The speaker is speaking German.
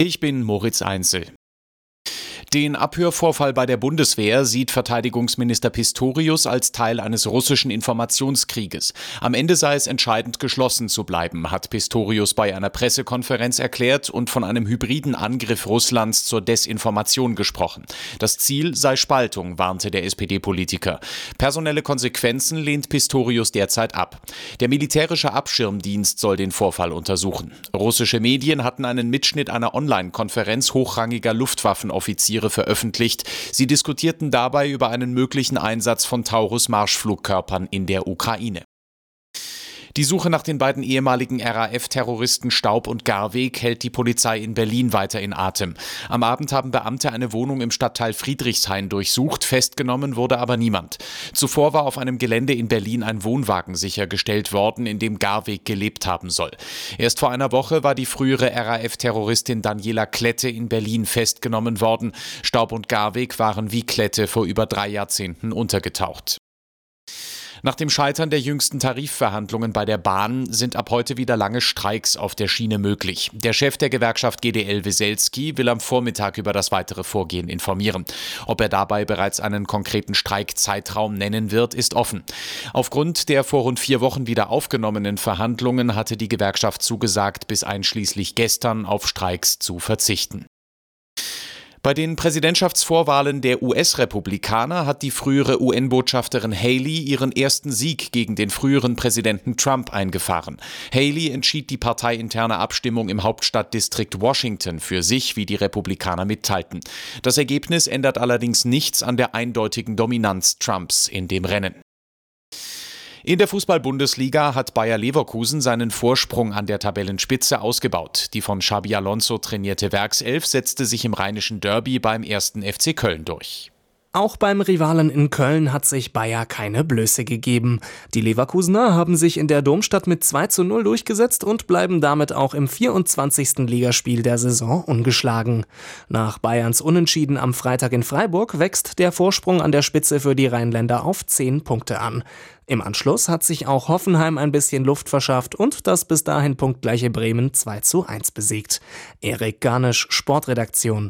Ich bin Moritz Einzel. Den Abhörvorfall bei der Bundeswehr sieht Verteidigungsminister Pistorius als Teil eines russischen Informationskrieges. Am Ende sei es entscheidend, geschlossen zu bleiben, hat Pistorius bei einer Pressekonferenz erklärt und von einem hybriden Angriff Russlands zur Desinformation gesprochen. Das Ziel sei Spaltung, warnte der SPD-Politiker. Personelle Konsequenzen lehnt Pistorius derzeit ab. Der militärische Abschirmdienst soll den Vorfall untersuchen. Russische Medien hatten einen Mitschnitt einer Online-Konferenz hochrangiger Luftwaffenoffiziere veröffentlicht. Sie diskutierten dabei über einen möglichen Einsatz von Taurus-Marschflugkörpern in der Ukraine. Die Suche nach den beiden ehemaligen RAF-Terroristen Staub und Garweg hält die Polizei in Berlin weiter in Atem. Am Abend haben Beamte eine Wohnung im Stadtteil Friedrichshain durchsucht, festgenommen wurde aber niemand. Zuvor war auf einem Gelände in Berlin ein Wohnwagen sichergestellt worden, in dem Garweg gelebt haben soll. Erst vor einer Woche war die frühere RAF-Terroristin Daniela Klette in Berlin festgenommen worden. Staub und Garweg waren wie Klette vor über 3 Jahrzehnten untergetaucht. Nach dem Scheitern der jüngsten Tarifverhandlungen bei der Bahn sind ab heute wieder lange Streiks auf der Schiene möglich. Der Chef der Gewerkschaft GDL Weselski will am Vormittag über das weitere Vorgehen informieren. Ob er dabei bereits einen konkreten Streikzeitraum nennen wird, ist offen. Aufgrund der vor rund 4 Wochen wieder aufgenommenen Verhandlungen hatte die Gewerkschaft zugesagt, bis einschließlich gestern auf Streiks zu verzichten. Bei den Präsidentschaftsvorwahlen der US-Republikaner hat die frühere UN-Botschafterin Haley ihren ersten Sieg gegen den früheren Präsidenten Trump eingefahren. Haley entschied die parteiinterne Abstimmung im Hauptstadtdistrikt Washington für sich, wie die Republikaner mitteilten. Das Ergebnis ändert allerdings nichts an der eindeutigen Dominanz Trumps in dem Rennen. In der Fußball-Bundesliga hat Bayer Leverkusen seinen Vorsprung an der Tabellenspitze ausgebaut. Die von Xabi Alonso trainierte Werkself setzte sich im rheinischen Derby beim 1. FC Köln durch. Auch beim Rivalen in Köln hat sich Bayer keine Blöße gegeben. Die Leverkusener haben sich in der Domstadt mit 2:0 durchgesetzt und bleiben damit auch im 24. Ligaspiel der Saison ungeschlagen. Nach Bayerns Unentschieden am Freitag in Freiburg wächst der Vorsprung an der Spitze für die Rheinländer auf 10 Punkte an. Im Anschluss hat sich auch Hoffenheim ein bisschen Luft verschafft und das bis dahin punktgleiche Bremen 2:1 besiegt. Erik Garnisch, Sportredaktion.